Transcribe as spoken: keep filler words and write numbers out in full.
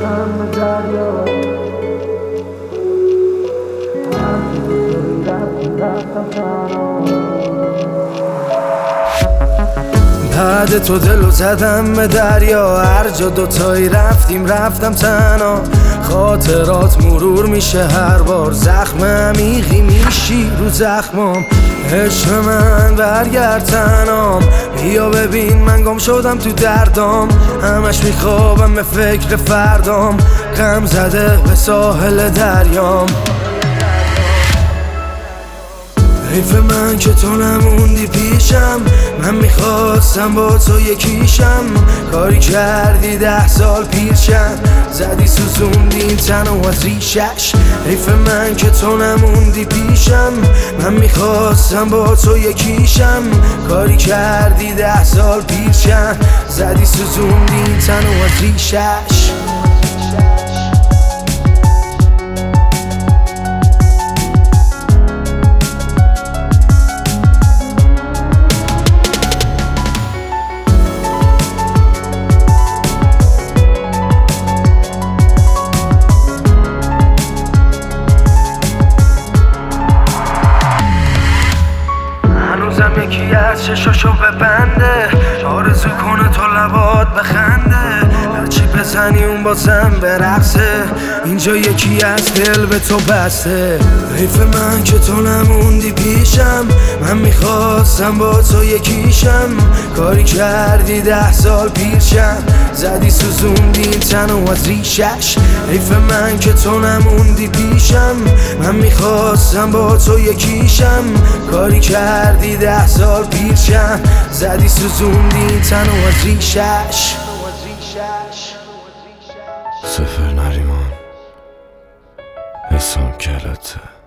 زدم به دریا بعد تو دلو زدم به دریا، هر جا دوتایی رفتیم رفتم تنها. خاطرات مرور میشه هر بار، زخم عمیقی میشی رو زخمام. عشق من برگرد تنام، بیا ببین من گم شدم تو دردام. همش میخوابم به فکر فردام، غم زده به ساحل دریام. حیف من که تو نموندی پیشم، من میخواستم با تو یکیشم. کاری کردی ده سال پیرشم، زدی سوزوندی این تنو از ریشش. حیف من که تو نموندی پیشم، من میخواستم با تو یکیشم. کاری کردی ده سال پیرشم، زدی سوزوندی این تنو از ریشش. هنوزم یکی از چشاشو ببنده، آرزو کنه تو لبات بخنده. هرچی بزنی اون بازم برقصه، اینجا یکی از دل به تو بسته. حیف من که تو نموندی پیشم، من میخواستم با تو یکیشم. کاری کردی ده سال پیرشم، زدی سوزوندی این تنو از ریشش. حیف من که تو نموندی پیشم، من میخواستم با تو یکیشم. کاری کردی ده سال پیرشم، زدی سوزوندی این تنو از ریشش. سفر نریمان حسام کلته.